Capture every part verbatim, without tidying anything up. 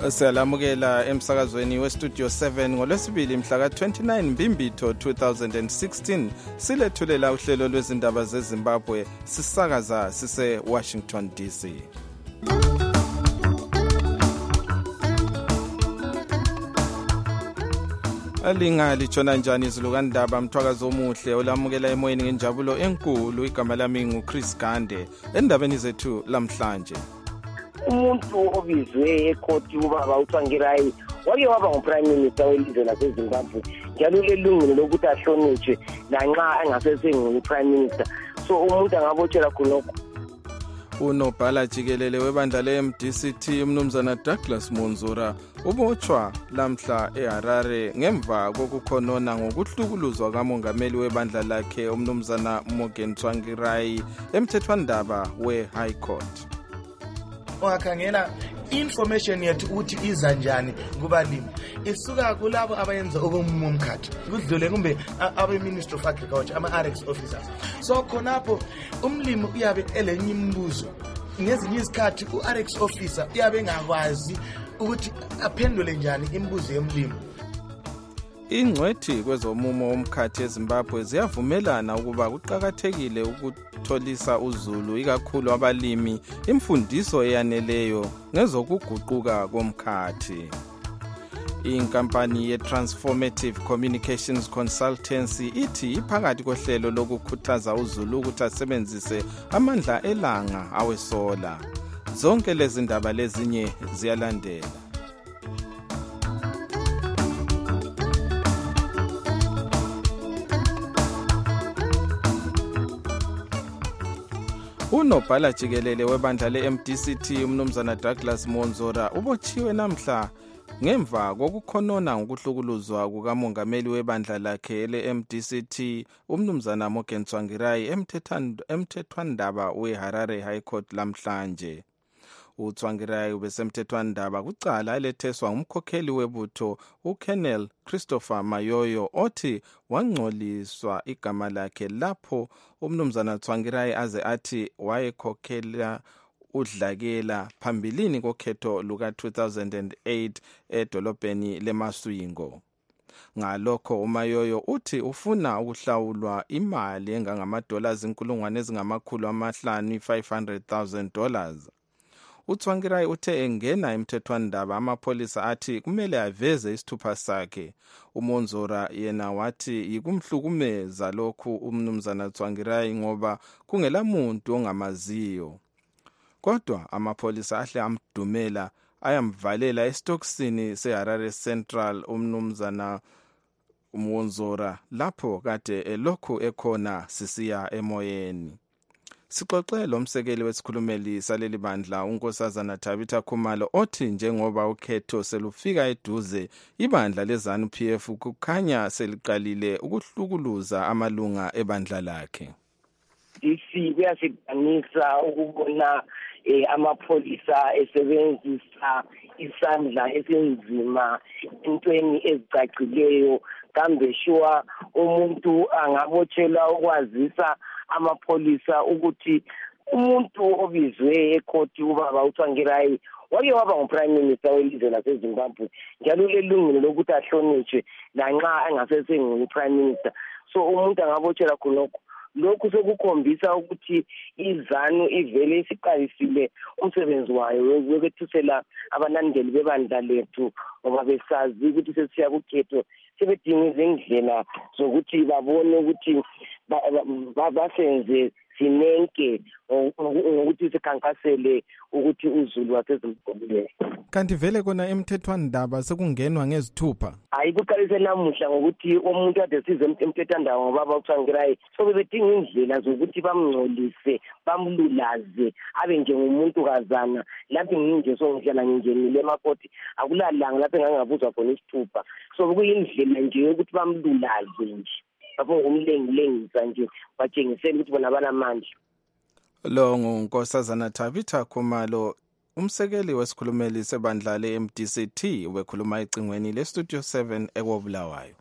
Siyalamukela emsakazweni westudio seven ngolwesibili mhla ka twenty-nine Mbimbitho two thousand sixteen silethulela uhlelo lwezindaba zeZimbabwe sisakaza sise Washington D C. Alinga litshona njani izilukandaba mthwakazo omuhle olamukela emoyeni ngenjabulo enkulu. Igama lami nguChris Gande. Endabeni zethu lamhlanje, umuntu obizwe ekhoti ubaba uTsvangirai wake waba nguprime minister welizwe laseZimbabwe njalo lelungelo lokuthi ahlonitshwe lanxa engasesengu-prime minister, so umuntu angabotshela khonokho. Unobhala jikelele webandla le-M D C T umnumzana Douglas Monzura ubotshwa lamhla eHarare ngemva kokukhonona ngokuhlukuluzwa kamongameli webandla lakhe umnumzana Morgan Tsvangirai emthethwandaba we-High Court. Ungakhangela information yethu ukuthi iza njani kubalimi isuka kulabo abayenza okomumkhathi kudlule kumbe abe Minister of Agriculture ama R X officers. So khonapho umlimi uyabe elenye imibuzo, ngezinye izikhathi u-R X officer uyabe engakwazi ukuthi aphendule njani imibuzo yomlimi. Ingcwethi kwezomumo womkhathi eZimbabwe ziyavumelana ukuba kuqakathekile ukutholisa uzulu ikakhulu abalimi imfundiso eyaneleyo ngezokuguquka komkhathi. Inkampani ye-Transformative Communications Consultancy ithi iphakathi kohlelo lokukhuthaza uzulu ukuthi asebenzise amandla elanga awesola. Zonke lezi ndaba lezinye ziyalandela. Unobhala jikelele webandla le-M D C T umnumzana Douglas Monzura ubotshiwe namhla ngemva kokukhonona ngokuhlukuluzwa kukamongameli webandla lakhe le-M D C T umnumzana Morgan Tsvangirai emthethwandaba we-Harare High Court lamhlanje. uTsvangirai ubesemthethwandaba kucala eletheswa ngumkhokheli webutho uColonel Christopher Mayoyo othi wangcoliswa igama lakhe lapho umnumzana Tsvangirai aze athi wayekhokhela udlakela phambilini kokhetho luka two thousand eight edolobheni leMaswingo. Ngalokho uMayoyo uthi ufuna ukuhlawulwa imali engangama-dollars inkulungwane ezingamakhulu amahlanu five hundred thousand dollars. uTsvangirai uthe engena emthethwandaba amapholisa athi kumele aveze isithupha sakhe. uMonzura yena wathi yikumhlukumeza lokhu umnumzana Tsvangirai ngoba kungela muntu ongamaziyo. Kodwa amapholisa ahle amdumela ayamvalela esitokisini seHarare Central umnumzana uMonzura lapho kade elokhu ekhona sisiya emoyeni. Sixoxe lo msekeli wesikhulumeli saleli bandla unkosazana Tabitha Khumalo othi njengoba ukhetho selufika eduze ibandla leZANU P F kukhanya seliqalile ukuhlukuluza amalunga ebandla lakhe. Isi kuyasidanisa ukubona amapholisa esebenzisa isandla esenzima entweni ezicacileyo, kambe shuwa umuntu angabotshelwa ukwazisa amapholisa ukuthi umuntu obizwe ekhoti ubaba uTsvangirai wake waba nguprime minister welizwe laseZimbabwe njalo lelungelo lokuthi ahlonitshwe lanxa engasesengu-prime minister, so umuntu angabotshela khonokho. Lokhu sekukhombisa ukuthi iZANU ivele isiqalisile umsebenzi wayo wokwethusela abalandeli bebandla lethu ngoba besazi ukuthi sesiya kukhetho sebedinga izindlela zokuthi babone ukuthi basenze sinenke ngokuthi sikhankasele ukuthi uzulu waseZimbabwe. Kanti vele kona emthethwandaba sekungenwa ngezithupha? Hayi, kuqalise namuhla ngokuthi umuntu ade size emthethwandaba ngobaba uTsvangirai so bebedinga indlela zokuthi bamngcolise bamlulaze abe njengomuntu kazana. Lapho nginje songihlala ngingenile emakoti akulalanga lapho engangabuzwa khona isithupha, so kuyindlela nje yokuthi bamlulaze nje lapho ngumlengilengisa nje batshengisela ukuthi bona banamandla. Lo ngunkosazana Tabitha Khumalo umsekeli wesikhulumeli sebandla le-M D C T wekhuluma ecingweni le-Studio seven eKobulawayo.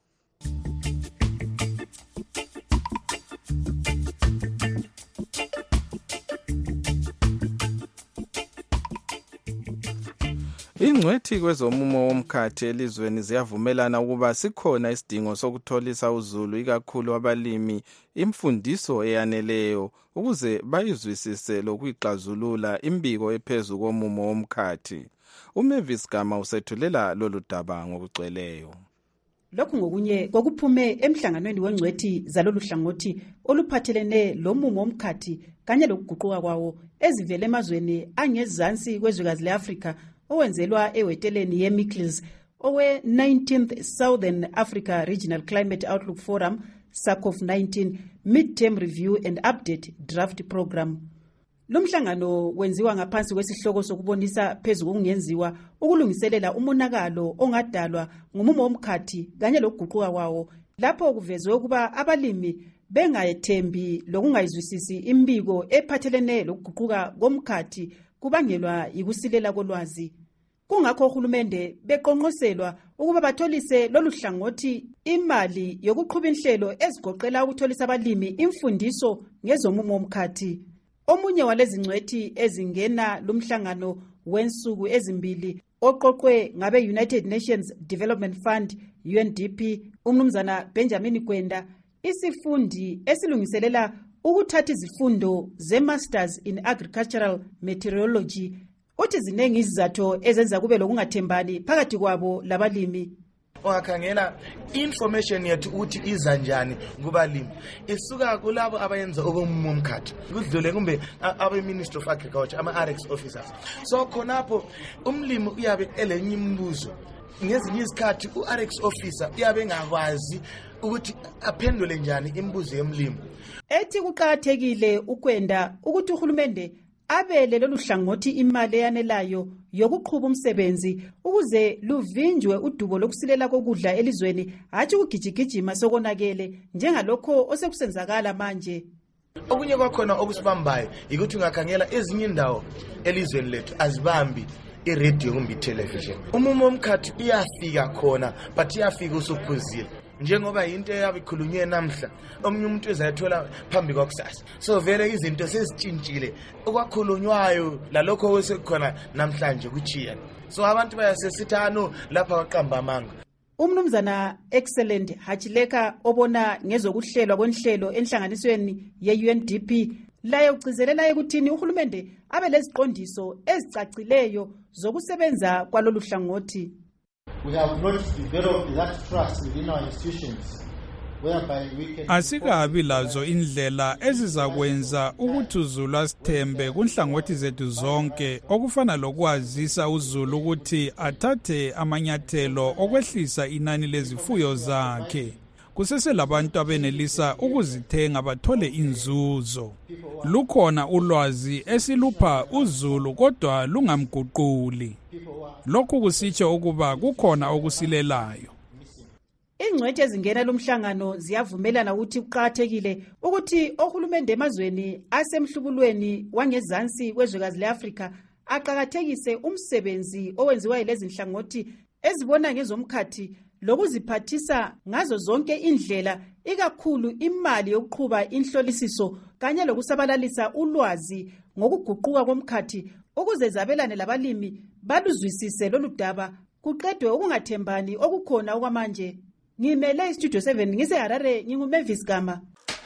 Ingcwethi kwezomumo womkhathi elizweni ziyavumelana ukuba sikhona isidingo sokutholisa uzulu ikakhulu abalimi imfundiso eyaneleyo ukuze bayizwisise lokuyixazulula imbiko ephezulu komumo womkhathi. uMavis Gama usethulela lolu daba ngokugcweleyo. Lokhu ngokunye kokuphume emhlanganweni wengcwethi zalolu hlangothi oluphathelene lomumo womkhathi kanye lokuguquka kwawo ezivele emazweni angezansi kwezwekazi le-Afrika owenzelwa eweteleni ye-Mikles owe-nineteenth Southern Africa Regional Climate Outlook Forum S A C O F nineteen Mid-Term Review and Update Draft Program. Lumhlangano wenziwa ngaphansi kwesihloko sokubonisa phezu kokungenziwa ukulungiselela umonakalo ongadalwa ngumumo womkhathi kanye lokuguquka kwawo lapho kuvezwe ukuba abalimi bengayethembi lokungayizwisisi imbiko ephathelene lokuguquka komkhathi kubangelwa yikusilela kolwazi. Kungakho uhulumende beqonqoselwa ukuba batholise lolu hlangothi imali yokuqhuba inhlelo ezigoqela ukutholisa abalimi imfundiso ngezomumo womkhathi. Omunye walezi ngcwethi ezingena lumhlangano wensuku ezimbili oqoqwe ngabe United Nations Development Fund U N D P umnumzana Benjamin Gwenda, isifundi esilungiselela ukuthatha izifundo ze-Masters in Agricultural Meteorology, uthi zinengi izizathu ezenza kube lokungathembani phakathi kwabo labalimi. Ungakhangela information yethu ukuthi iza njani kubalimi isuka kulabo abayenza okomumo womkhathi kudlule kumbe abe Ministry of Agriculture ama R X officers. So khonapho umlimi uyabe elenye imibuzo ngezinye izikhathi u-R X officer uyabe engakwazi ukuthi aphendule njani imibuzo yemlimi. Ethi kuqakathekile ukwenda ukuthi uhulumende abele lolu hlangothi imali eyanelayo yokuqhuba umsebenzi ukuze luvinjwe udubo lokusilela kokudla elizweni hathi ukugijigijima sokonakele njengalokho osekusenzakala manje. Okunye kwakhona okusibambayo ukuthi ungakhangela ezinye indawo elizweni lethu azibambi iradio kumbe television. Umumo womkhathi iyafika khona but iyafika usuphuzile njengoba into eyabikhulunywe namhla omunye umuntu ezayithola phambi kwakusasa. So vele izinto sezitshintshile okwakhulunywayo lalokho osekhona namhlanje kuchiya. So abantu bayasesithano lapha kwaqamba amanga. Umnumzana Excellent Hachileka obona ngezokuhlelwa kwenhlelo enhlanganisweni ye-U N D P laye ugcizelela ekuthini uhulumende abe leziqondiso ezicacileyo zokusebenza kwalolu hlangothi. We have not developed that trust within our institutions whereby we can asikabi lazo indlela ezizakwenza ukuthi uzulu asithembe kunhlangothi zethu zonke okufana lokwazisa uzulu ukuthi athathe amanyathelo okwehlisa inani lezifuyo zakhe kuseselabantu abenelisa ukuzithenga bathole inzuzo. Lukhona ulwazi esilupha uzulu kodwa lungamguquli. Lokhu kusitsho ukuba kukhona okusilelayo. Ingcwethi ezingena lumhlangano ziyavumelana ukuthi kuqakathekile ukuthi ohulumende emazweni asemhlubulweni wangezansi kwezwekazi le-Afrika aqakathekise umsebenzi owenziwa yilezi nhlangothi ezibona ngezomkhathi lokuziphathisa ngazo zonke indlela ikakhulu imali yokuqhuba inhlolisiso kanye lokusabalalisa ulwazi ngokuguquka komkhathi ukuze zabelane labalimi baluzwisise lolu daba kuqedwe ukungathembani okukhona okwamanje. Ngimele iStudio seven ngise Harare nginguMavis Gama.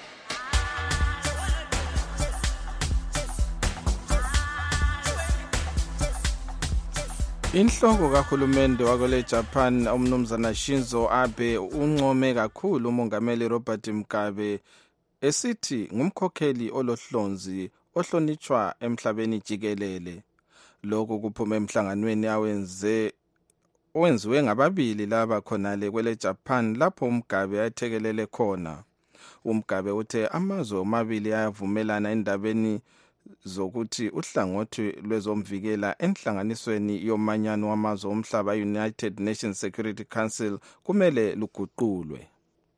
Inhloko kahulumende wakole Japan umnumzana Shinzo Abe uncome kakhulu umongameli Robert Mugabe esithi ngumkhokheli olohlonzi ohlonitshwa emhlabeni jikelele. Lokho kuphume emhlanganweni awenze owenziwe ngababili laba khonale kwele Japan lapho uMugabe ayethekelele khona. uMugabe uthe amazwe omabili ayavumelana endabeni zokuthi uhlangothi lwezomvikela enhlanganisweni yomanyano wamazwe omhlaba United Nations Security Council kumele luguqulwe.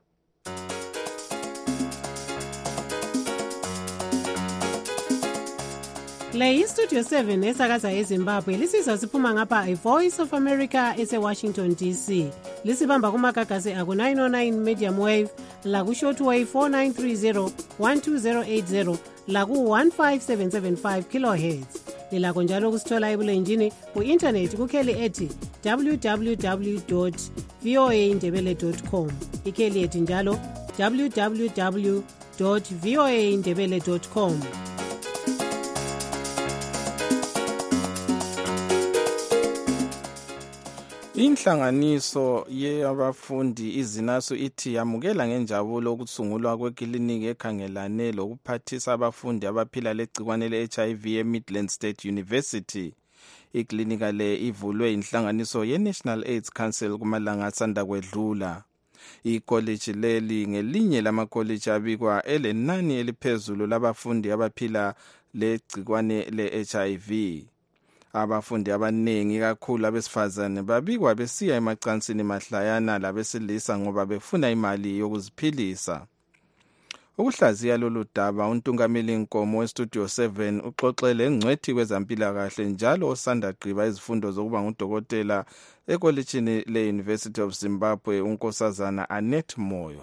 Le iStudio seven esakaza eZimbabwe lisizwa siphuma ngapha iVoice of America eseWashington D C. Lisibamba kumagagasi aku nine oh nine medium wave, laku shortwave four nine three zero one two zero eight zero, laku one five seven seven five kilohertz. lilakho njalo ukusithola ebulenjini ku-intanethi kukheli ethi www voa indebele com, ikheli ethi njalo www voa indebele com. Inhlanganiso yeabafundi izinaso ithi yamukela ngenjabulo ukusungulwa kwekliniki ekhangelane lokuphathisa abafundi abaphila legcikwane le-H I V eMidland State University. Iklinika le ivulwe inhlanganiso ye-National AIDS Council kumalanga asanda kwedlula. Ikolleji leli ngelinye lamakolleji abikwa elenani eliphezulu labafundi abaphila legcikwane le-H I V. Abafundi abanengi kakhulu abesifazane babikwa besiya emacansini mahlayana labesilisa ngoba befuna imali yokuziphilisa. Ukuhlaziya lolu daba untungameli Nkomo weStudio seven uxoxele ngcwethi kwezampilakahle njalo osanda gqiba izifundo zokuba ngudokotela ekolejini le-University of Zimbabwe unkosazana Annette Moyo.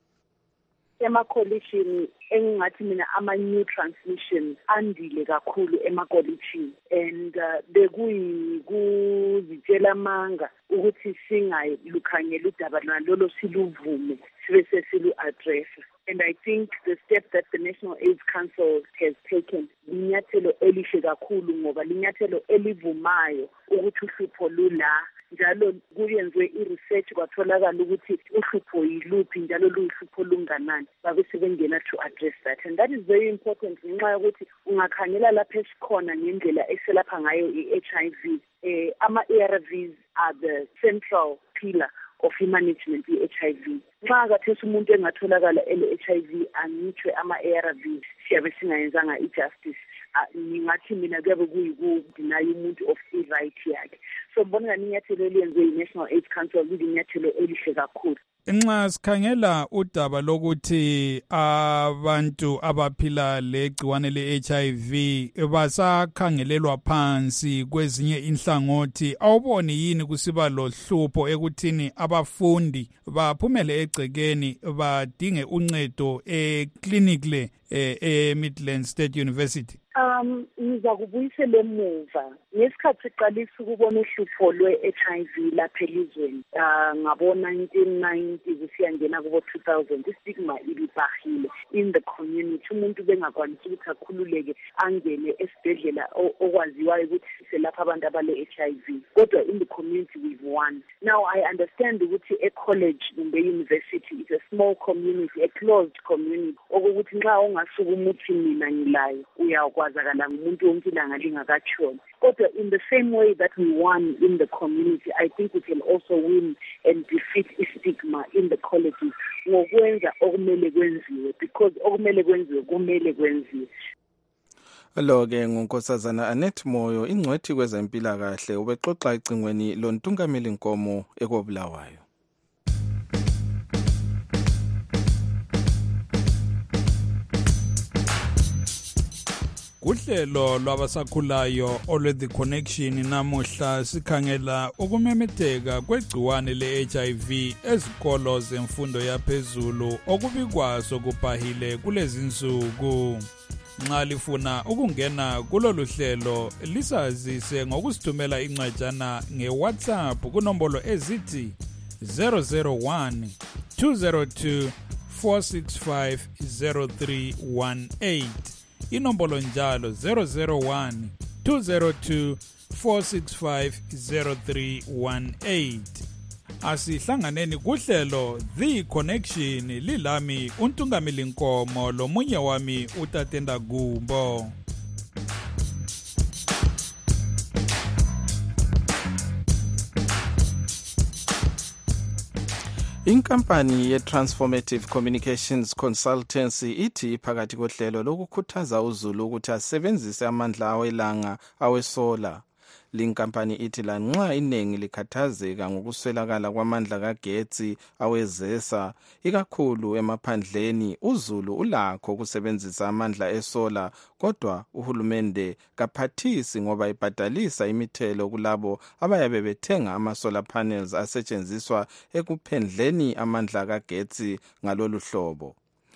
Emakolishini engathi mina ama-new transmission andile kakhulu emakolishini and uh, bekuyi kuzitshela amanga ukuthi singalukhangela udaba nalolo siluvume sibe sesilu-addressa. And I think the step that the National AIDS Council has taken linyathelo elihle kakhulu ngoba linyathelo elivumayo ukuthi uhlupho lula njalo kuyenziwe i-research kwatholakala ukuthi uhlupho yiluphi njalo luhlupho lunganani babe sebengena to address that, and that is very important ngenxa yokuthi ungakhangela lapha esikhona ngendlela eselapha ngayo i-H I V. eh, ama-A R Vs are the central pillar of management ye-H I V. Nxa kathesi umuntu engatholakala ele-H I V angitshwe ama-A R Vs siyabe singayenzanga i-justice. Ngingathi mina kuyabe kuyikudinaya umuntu of i-right yakhe. So mbona nganinyathelo eliyenziwe i-National AIDS Council lilinyathelo elihle kakhulu. Nxa sikhangela udaba lokuthi abantu abaphila legciwane le-H I V basakhangelelwa phansi kwezinye inhlangothi, awuboni yini kusiba lohlupho ekuthini abafundi baphumele egcekeni badinge uncedo eclinic le e-Midland State University? Um, ngiza kubuyisela emuva ngesikhathi siqalisa ukubona uhlupho lwe-H I V lapha elizweni uh, ngabo nineteen ninety kusiyangena kubo two thousand istigma ibibahile in the community. Umuntu bengakwanisi ukuthi akhululeke angene esibhedlela okwaziwayo ukuthi selapha abantu abale-H I V, kodwa in the community we've won. Now I understand ukuthi e-college kumbe university is a small community, a closed community, okuthi nxa ungasuka umuthi mina ngilayo uyakwazi kwazakala umuntu wonke ilanga lingakatshoni. Kodwa in the same way that we won in the community, I think we can also win and defeat stigma in the colleges ngokwenza okumele kwenziwe, because okumele kwenziwe kumele kwenziwe. Lo-ke ngunkosazana Annette Moyo, ingcwethi kwezempilakahle, ubexoxa ecingweni lontungameli Nkomo ekobulawayo. Kuhlelo lwabasakhulayo olwe The Connection namuhla sikhangela ukumemetheka kwegciwane le-H I V ezikolo zemfundo yaphezulu okubikwaso kubhahile kulezi nsuku. Nxa lifuna ukungena kulolu hlelo lisazise ngokusithumela incwajana nge-WhatsApp kunombolo ezithi zero zero one two zero two four six five zero three one eight. Inombolo njalo zero zero one two zero two four six five zero three one eight. Asihlanganeni kuhlelo The Connection, lilami untungameli Nkomo lomunye wami utatenda Gumbo. Inkampani ye-Transformative Communications Consultancy ithi phakathi kohlelo lokukhuthaza uzulu ukuthi asebenzise amandla awelanga awesola. Linkampani ithi lanxa inengi likhathazeka ngokuswelakala kwamandla kagetsi awezesa ikakhulu emaphandleni, uzulu ulakho ukusebenzisa amandla esola, kodwa uhulumende kaphathisi ngoba ibhadalisa imithelo kulabo abayabe bethenga ama-solar panels asetshenziswa ekuphendleni amandla kagetsi ngalolu hlobo.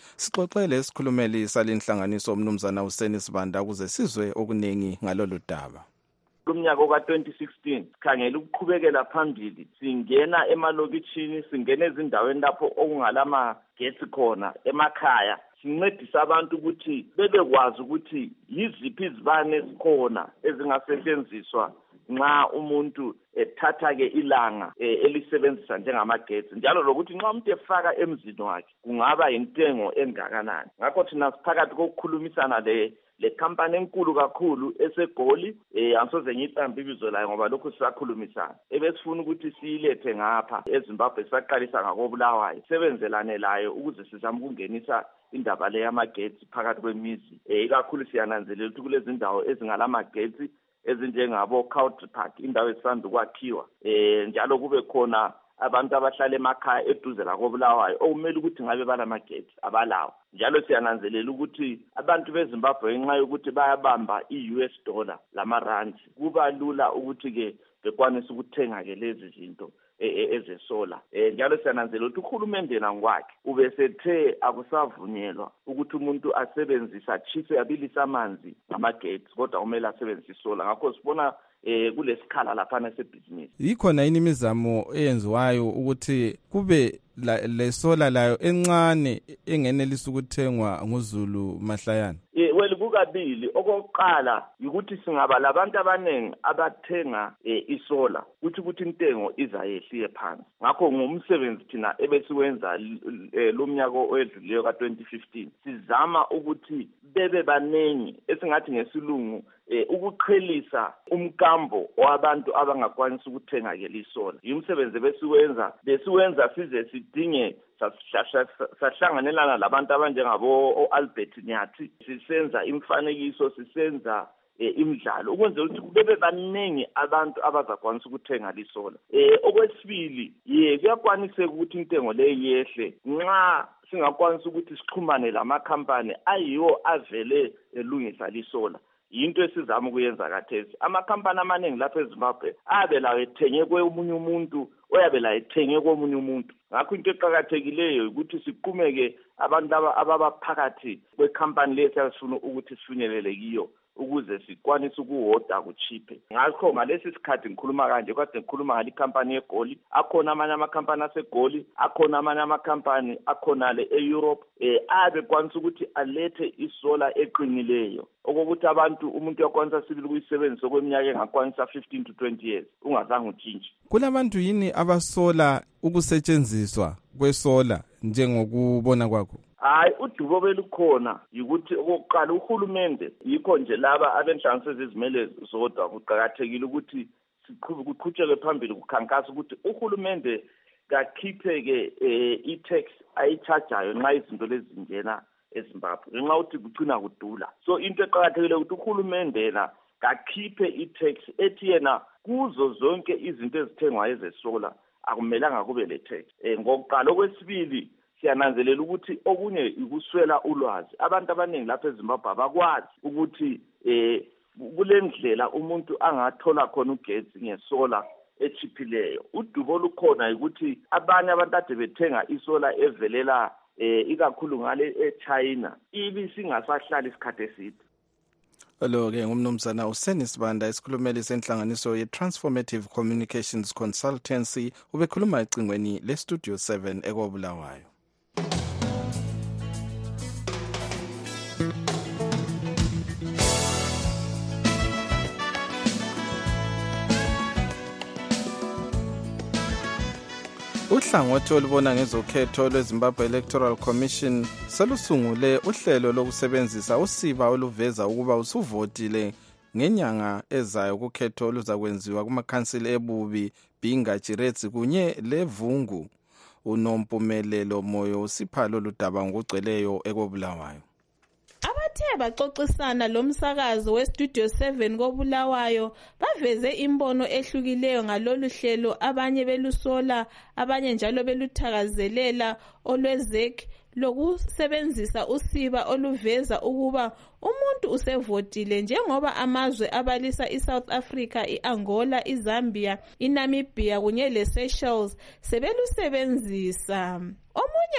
Sixoxele isikhulumeli salenhlanganiso umnumzana uSeni Sibanda ukuze sizwe okuningi ngalolu daba. Kumnyaka ka twenty sixteen sikhangela ukuqhubekela phambili singena emalokitshini singena ezindaweni lapho okungalama gesi khona emakhaya sincedisa abantu ukuthi bebekwazi ukuthi yiziphi izibane ezikhona ezingasetshenziswa nxa umuntu ethatha ke ilanga elisebenzisa njengamagesi njalo lokuthi nxa umuntu efaka emzini wakhe kungaba intengo engakanani. Ngakho thina siphakathi kokukhulumisana le le company enkulu kakhulu eseGoli eh angisoze ngicambe ibizo layo ngoba lokho sisakhulumisana ebesifuna ukuthi siyilethe ngapha eZimbabwe saqalisa ngakobulawayo sebenzelane layo ukuze sizame ukungenisa indaba le yamagetsi phakathi kwemizi eh ikakhulu siyananzelela ukuthi kulezi ndawo ezingalamagetsi ezinjengabo Country Park indawo esisanda ukwakhiwa eh njalo kube khona abantu abahlala emakhaya eduze la kobulawayo okumele ukuthi ngabe balamagetsi abalawo njalo siyananzelela ukuthi abantu beZimbabwe ngenxa yokuthi bayabamba i-U S dollar lamarandi kuba lula ukuthi ke bekwanisa ukuthenga ke lezi zinto ezesola eh njalo siyananzelela ukuthi uhulumende nangokwakhe ube sethe akusavunyelwa ukuthi umuntu asebenzise achise abilisa amanzi ngamagetsi kodwa kumele asebenzise isola. Ngakho sibona eh kulesikhala lapha nesebhizinisi ikhona yini imizamo eyenziwayo ukuthi kube le sola layo encane engenelisa ukuthengwa nguzulu mahlayana? Eh well kukabili. Okokuqala ukuthi singaba labantu abanengi abathenga isola ukuthi ukuthi intengo izayehliye phansi. Ngakho ngumsebenzi thina ebesiwenza lo mnyaka oyedluleyo ka twenty fifteen sizama ukuthi bebe banengi esingathi ngesilungu eh ukuqhelisa umkambo wabantu abangakwanisa ukuthenga ke lisola. Yimsebenzi besiwenza besiwenza size sidinge sahlanganelana labantu abanjengabo Albert Nyathi sisenza imfanekiso sisenza imidlalo ukwenzela ukuthi bebe baningi abantu abazakwanisa ukuthenga lisola. Eh okwesibili ye kuyakwanisa ukuthi intengo le yehle nxa singakwanisa ukuthi sixhumane lamakhampani ayiwo avele elungisa lisola. Yinto esizama ukuyenza kathesi. Amakhampani amaningi lapha eZimbabwe abe lawo ethenge kwemunye umuntu oyabe la ethenge komunye umuntu. Ngakho into eqhakathekileyo ukuthi siqhumeke abantu ababaphakathi kwekhampani lesi asifuna ukuthi sifinyelele kiyo ukuze sikwanise ukuhoda kuchiphe. Ngakho ngalesi sikhathi ngikhuluma kanje kade ngikhuluma ngale company yeGoli akhona amanye amakhampani aseGoli akhona amanye amakhampani akhona le eEurope eh abe kwanisa ukuthi alethe isola eqinileyo okokuthi abantu umuntu yakwanisa sibili kuyisebenzisa kweminyaka engakwanisa fifteen to twenty years ungazange utshintshe. Kulabantu yini abasola ukusetshenziswa kwesola njengokubona kwakho? Hayi udubo belukhona ukuthi okokuqala uhulumende yikho nje laba abenhlanganiso zezimele zodwa kuqhakathekile ukuthi siqhubeke phambili kukhankasa ukuthi uhulumende kakhiphe ke i-tax ayichargeayo nxa izinto lezi zingena eZimbabwe ngenxa ukuthi kugcina kudula. So into eqhakathekile ukuthi uhulumende na kakhiphe i-tax ethi yena kuzo zonke izinto ezithengwa ezesola akumelanga kube le tax. Eh ngokuqala okwesibili siyananzelela ukuthi okunye ikuswela ulwazi. Abantu abaningi lapha eZimbabwe abakwazi ukuthi eh kulendlela umuntu angathola khona ugesi ngesola echiphileyo. Udubo lukhona ukuthi abanye abantu ade bethenga isola evelela eh ikakhulu ngale eChina ibi singasahlala isikhathi eside. Hello ke ngumnumzana uSeni Sibanda isikhulumeli senhlanganiso ye-Transformative Communications Consultancy ubekhuluma ecingweni le Studio seven ekobulawayo. Uhlangothi olubona ngezokhetho lweZimbabwe Electoral Commission selusungule uhlelo lokusebenzisa usiba oluveza ukuba usuvotile ngenyanga ezayo kukhetho oluzakwenziwa kumakhansili eBubi, Bhinga, Chiretsi kunye leVungu. Unompumelelo Moyo usiphalo ludaba ngokugcweleyo ekobulawayo. Abathe baxoxisana lomsakazo weStudio seven kobulawayo baveze imbono ehlukileyo ngalolu hlelo abanye belusola abanye njalo beluthakazelela olwezek lokusebenzisa usiba oluveza ukuba umuntu usevotile njengoba amazwe abalisa iSouth Africa, iAngola, iZambia, iNamibia kunye leSeychelles sebelusebenzisa. Omunye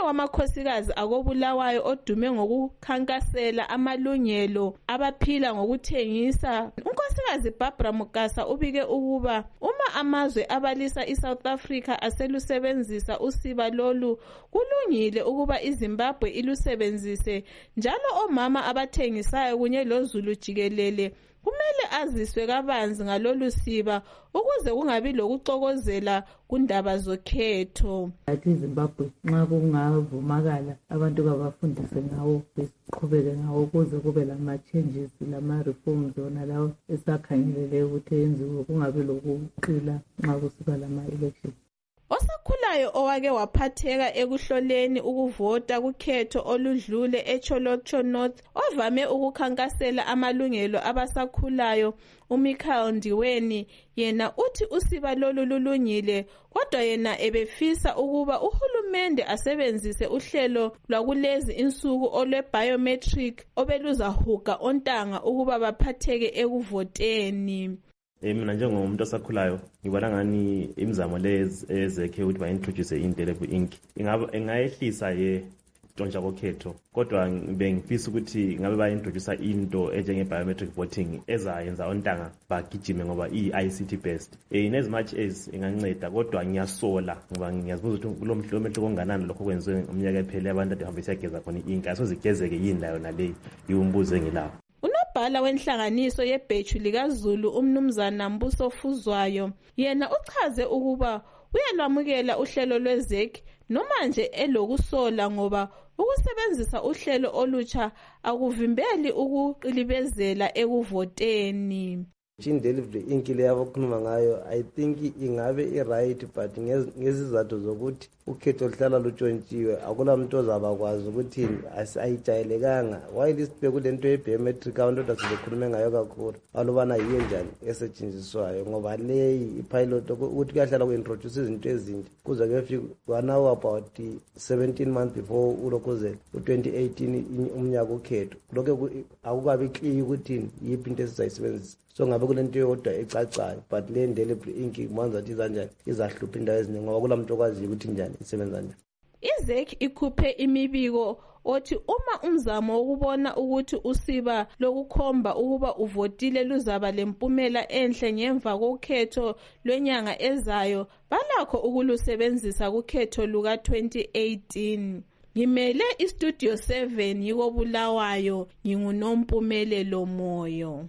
wamakhosikazi akobulawayo odume ngokukhankasela amalungelo abaphila ngokuthengisa, unkosikazi Barbara Mukasa ubike ukuba uma amazwe abalisa iSouth Africa aselusebenzisa usiba lolu, kulungile ukuba iZimbabwe ilusebenzise, njalo omama abathengisayo kunye lozulu jikelele kumele aziswe kabanzi ngalolu siba ukuze kungabi lokuxokozela kundaba zokhetho. Athi iZimbabwe nxa kungavumakala abantu babafundise ngawo, besiqhubeke ngawo ukuze kube lama changes lama reforms ona lawo esakhangelele ukuthi yenziwe, kungabi lokuqila nxa kusiba lama elections. Osakhulayo owake waphatheka ekuhloleni ukuvota kukhetho oludlule eCholocho North ovame ukukhankasela amalungelo abasakhulayo, uMichael Ndiweni, yena uthi usiba lolu lulungile, kodwa yena ebefisa ukuba uhulumende asebenzise uhlelo lwakulezi insuku olwe-biometric obeluzahuga ontanga ukuba baphatheke ekuvoteni. Mina njengomuntu osakhulayo ngibona ngani imizamo lezi ezekhe ukuthi ba-introduce i-indelible ink ingayehlisa ye ntshontsha kokhetho, kodwa bengifisa ukuthi ngabe ba-introduce into enjenge-biometric voting ezayenza ontanga bagijime ngoba iyi-I C T based. In as much as inganceda, kodwa ngiyasola ngoba ngiyazibuza ukuthi kulo mhlomehlo konganani lokho kwenziwe umnyaka ephele abantu ade hambe siyageza khona i-ink, asozigezeke yini layo naleyo yiwumbuzo engilawo. Unobhala wenhlanganiso yebhechu likaZulu umnumzana Mbuso Fuzwayo yena uchaze ukuba uyalwamukela uhlelo lwezek noma nje elokusola ngoba ukusebenzisa uhlelo olutsha akuvimbeli ukuqilibezela ekuvoteni. Indelible ink le abakhuluma ngayo I think ingabe i-right, but ngezizathu zokuthi ukhetho oluhlala lutshontshiwe akula muntu ozabakwazi ukuthi ayijayelekanga. While sibekule nto ye-biometric abantu odasibekhulume ngayo kakhulu alubana yiyo njani esetshenziswayo, ngoba leyi ipilot ukuthi kuyahlala ku-introduce izinto ezintsha kuze kuyefika wanaw about seventeen months before ulokuze u-twenty eighteen umnyaka ukhetho. Lokho akukabi clear ukuthi yiphi into esizayisebenzisa, so ngabe kule nto yodwa ecacayo, but le indelible ink kumanza ukuthi izanjani izahlupha indawo eziningi ngoba kula muntu okwaziyo ukuthi njani isebenza njani. IZek ikhuphe imibiko othi uma umzamo wokubona ukuthi usiba lokukhomba ukuba uvotile luzaba lempumela enhle ngemva kokhetho lwenyanga ezayo, balakho ukulusebenzisa kukhetho luka twenty eighteen. Ngimele iStudio seven yiko Bulawayo, nginguNompumelelo Moyo.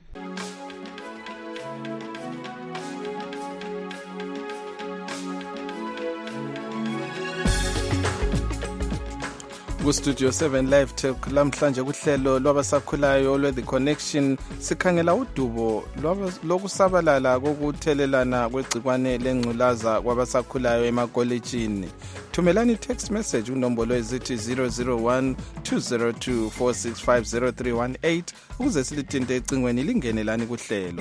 Ku-Studio seven Live Talk lamhlanje kuhlelo lwabasakhulayo lwe-The Connection sikhangela udubo lokusabalala kokuthelelana kwegcikwane lengculaza kwabasakhulayo emakolitshini. Thumelani text message unombolo ezithi zero zero one two zero two four six five zero three one eight ukuze silithinte ecingweni lingenelani kuhlelo.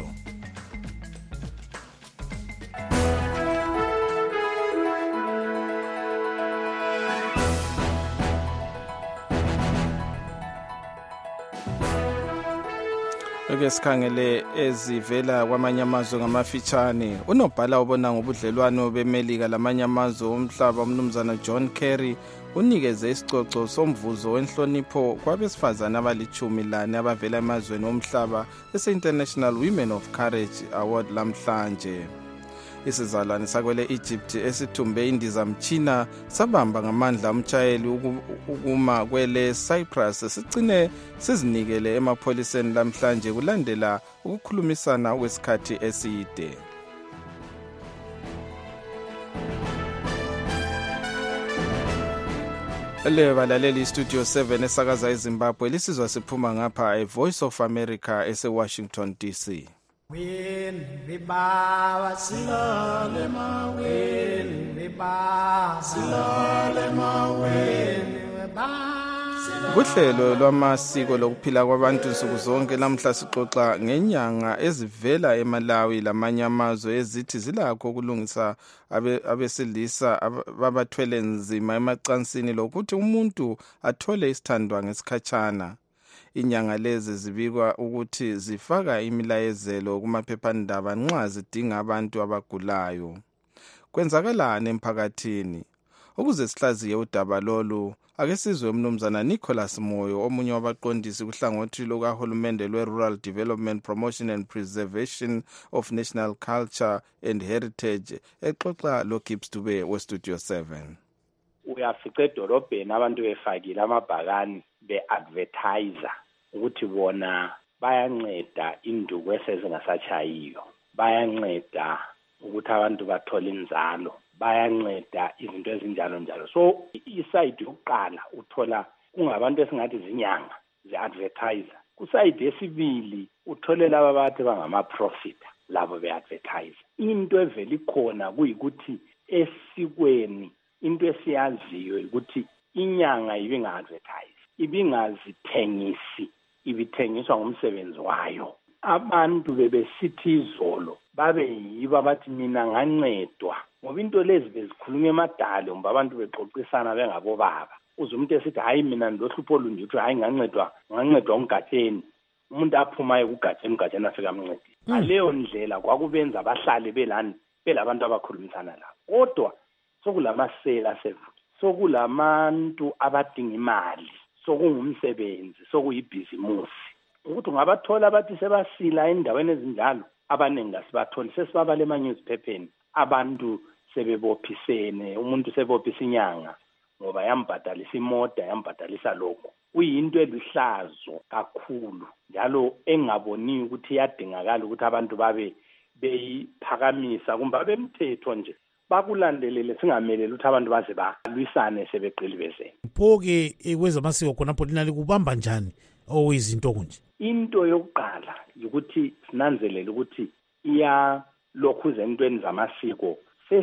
Eke sikhangele ezivela kwamanye amazwe ngamafitshane. Unobhala obona ngobudlelwano beMelika lamanye amazwe omhlaba umnumzana John Kerry unikeze isicoco somvuzo wenhlonipho kwabesifazana abalichumi lane abavela emazweni omhlaba ese-International Women of Courage Award lamhlanje. Isizalwane sakwele Egypt esithumbe indizamtshina sabamba ngamandla umtshayeli ukuma kwele Cyprus sicine sizinikele emapholiseni lamhlanje kulandela ukukhulumisana kwesikhathi eside. Le balaleli iStudio seven esakaza eZimbabwe lisizwa siphuma ngapha eVoice of America ese-Washington D C. When we bow, silale ma when we bow, silale ma when we bow. Kuhlelo lwamasiko lokuphila kwabantu nsuku zonke namhla sixoxa ngenyanga ezivela eMalawi lamanye amazwe ezithi zilakho ukulungisa abesilisa ababathwele nzima emacansini lokuthi umuntu athole isithandwa ngesikhatshana. Inyanga lezi zibikwa ukuthi zifaka imilayezelo kumaphephandaba nxa zidinga abantu abagulayo. Kwenzakalani emphakathini? ukuze sihlaziye udaba lolu ake sizwe umnumzana Nicholas Moyo omunye wabaqondisi kuhlangothi lokahulumende lwe-Rural Development Promotion and Preservation of National Culture and Heritage exoxa lo-Gibbs Dube we-Studio seven. Uyafica edolobheni abantu befakile amabhakani be-advertiser ukuthi bona bayanceda induku esezingasatshayiyo, bayanceda ukuthi abantu bathole inzalo, bayanceda izinto ezinjalo njalo. So iside yokuqala uthola kungabantu esingathi zinyanga ze-advertiser. Kuside esibili uthole laba bathi bangama-profit labo be-advertiser. Into evela ikhona kuyikuthi esikweni into esiyaziyo ukuthi inyanga ibinga-advertise, ibingazithengisi, ibithengiswa ngomsebenzi wayo. Abantu bebesithi izolo babe yiba bathi mina ngancedwa ngoba into lezi bezikhuluma emadalo ngoba abantu bexoxisana bengabobaba. Uze umuntu esithi hayi mina ndohlupho olunje uthi hayi ngancedwa ngancedwa ungatsheni, umuntu aphumayo kugatsheni ugatsheni afika amncedile. Ngaleyo ndlela kwakubenza abahlale belani belabantu abakhulumisana labo. Kodwa sokulamasela sevu, sokulabantu abadinga imali, sokungumsebenzi, sokuyibhizimusi. Ukuthi ngabathola abathi sebasila endaweni ezinjalo abaningi asibatholi, sesibabala ema-newspapeni abantu sebebophisene, umuntu sebophisa inyanga ngoba yambhadalisa imota yambhadalisa lokho. Kuyinto eluhlazo kakhulu njalo engaboni ukuthi iyadingakala ukuthi abantu babe beyiphakamisa kumbe abemthetho nje bakulandelele, singameleli ukuthi abantu baze balwisane sebeqilibezene. Pho-ke kwezamasiko khonapho linali kubamba njani okuyizinto kunje? Into yokuqala ukuthi sinanzelele ukuthi iya lokhu zentweni zamasiko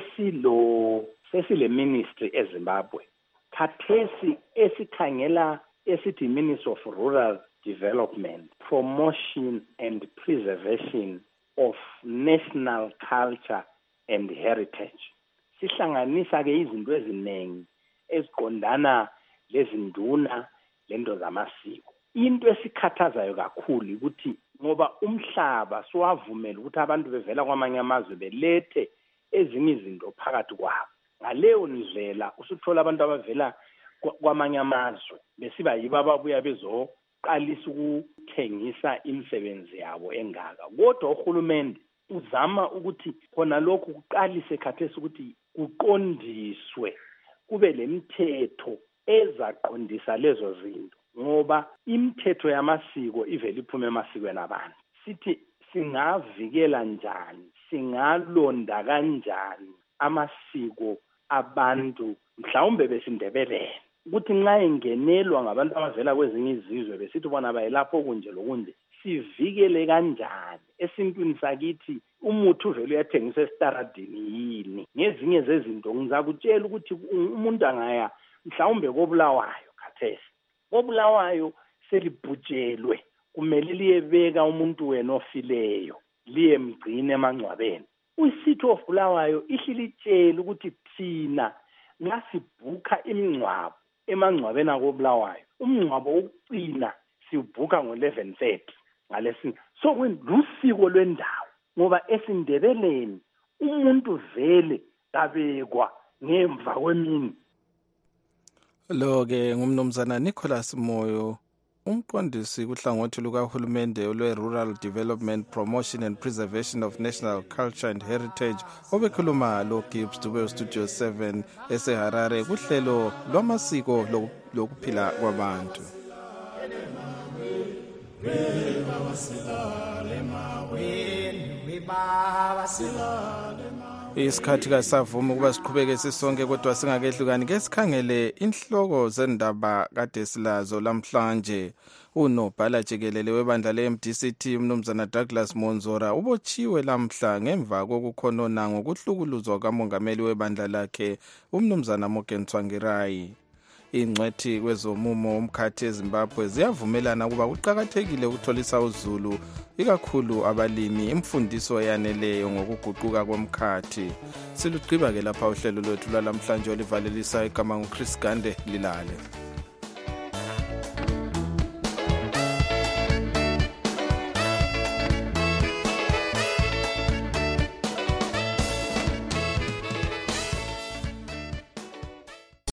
sesilo sesile ministry eZimbabwe khathesi esikhangela esithi Ministry of Rural Development, Promotion and Preservation of National Culture and Heritage. Sihlanganisa ke izinto eziningi eziqondana lezinduna lento zamasiko. Into esikhathazayo kakhulu ukuthi ngoba umhlaba siwavumela ukuthi abantu bevela kwamanye amazwe belethe ezinye izinto phakathi kwabo. Ngaleyo ndlela usuthola abantu abavela kwamanye amazwe besiba yibo ababuya bezoqalisa ukuthengisa imisebenzi yabo engaka. Kodwa uhulumende uzama ukuthi khona lokhu kuqalise khathesi ukuthi kuqondiswe kube lemithetho ezaqondisa lezo zinto, ngoba imithetho yamasiko ivela iphume emasikweni abantu. Sithi singavikela njani, singalonda kanjani amasiko abantu mhlawumbe besindebelele ukuthi nxa engenelwa ngabantu abavela kwezinye izizwe besithi bona bayelapho kunje lokunje, sivikele kanjani esintwini sakithi umuthi uvele uyathengisa esitaradini yini. Ngezinye zezinto ngizakutshela ukuthi umuntu angaya mhlawumbe kobulawayo khathesi, kobulawayo selibhujelwe kumele liyebeka umuntu wena ofileyo liye mgcine emangcwabeni. Uyisithi of Bulawayo ihlilitshela ukuthi thina ngasibhuka imingcwabo emangcwabeni akobulawayo, umngcwabo wokucina siubhuka ngo eleven thirty ngalesi. So kwelusiko lwendawo ngoba esindebeleni umuntu vele kabekwa ngemva kwemini. Lo ke ngumnumzana Nicholas Moyo, umqondisi kuhlangothi lukahulumende lwe-Rural Development Promotion and Preservation of National Culture and Heritage obekhuluma lo-Gibbs Dube Studio seven eseHarare kuhlelo lwamasiko lokuphila kwabantu. Isikhathi kasavuma ukuba siqhubeke sisonke kodwa singakehlukani ke sikhangele inhloko zendaba kade silazo lamhlanje. Unobhala jikelele webandla le-M D C T umnumzana Douglas Monzora ubotshiwe lamhla ngemva kokukhonona ngokuhlukuluzwa kamongameli webandla lakhe umnumzana Morgan Tsvangirai. Ingcwethi kwezomumo umkhathi eZimbabwe ziyavumelana ukuba kuqhakathekile ukutholisa uzulu ikakhulu abalimi imfundiso yaneleyo ngokuguquka komkhathi. Silugqiba ke lapha uhlelo lwethu lwalamhlanje olivalelisa igama nguChris Gande lilale.